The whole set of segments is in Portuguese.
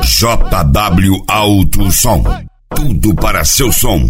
JW Alto Som. Tudo para seu som.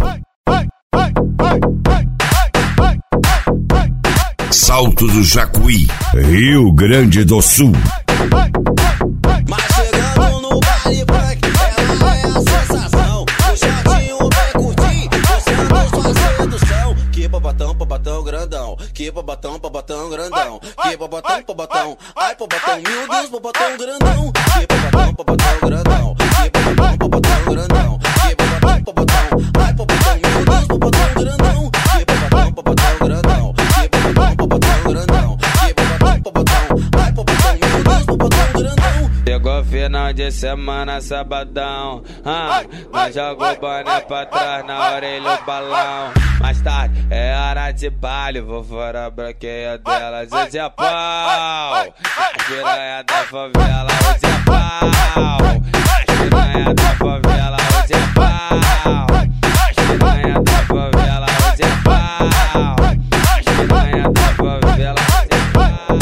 Salto do Jacuí, Rio Grande do Sul. Mas chegando no baile funk, ela é a sensação. O chatinho vem curtir, mostrando sua sedução. Que babatão, grandão. Que babatão, grandão. Que babatão, ai babatão, meu Deus, babatão grandão. Que babatão, grandão. Que babatão, grandão. Que babatão, ai babatão, meu Deus, babatão grandão. Que babatão, grandão. Que babatão, grandão. Que babatão, ai babatão, meu Deus, babatão grandão. Chegou final de semana, sabadão. Nós joga o boné pra trás, na orelha o balão. Mais tarde é hora de baile, vou fora a branqueia delas, hoje é pau. A piranha da favela, hoje é pau. A piranha da favela, hoje é pau. A piranha da favela, hoje é pau. A piranha da favela, hoje é pau.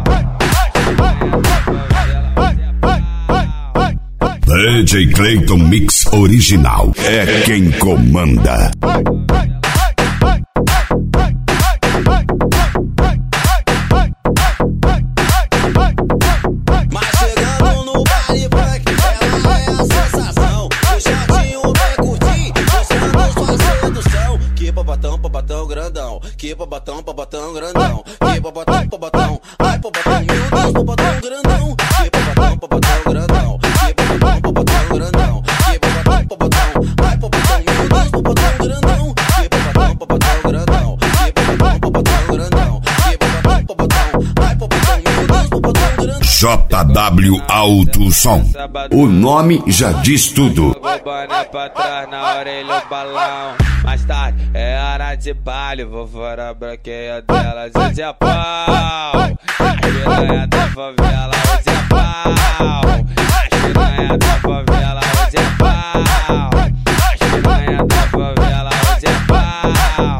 DJ Clayton Mix Original é quem comanda. Mas chegando no baile funk, ela é a sensação. O chatinho vem curtir, mostrando sua sedução. Que babatão, grandão. Que babatão, grandão. Que babatão, ai babatão, meu Deus, babatão grandão. Que babatão, grandão. Que babatão, grandão. Que babatão, ai babatão, meu Deus, babatão grandão. Que babatão, grandão. Que babatão, grandão. Que babatão, ai babatão, meu Deus, babatão grandão. JW Alto Som. O nome já diz tudo. Joga o boné pra trás, na orelha o balão. Mais tarde é hora de baile, vou fora a branqueia delas, hoje é pau. A piranha da favela, hoje é pau. A piranha da favela, hoje é pau. A piranha da favela, hoje é pau.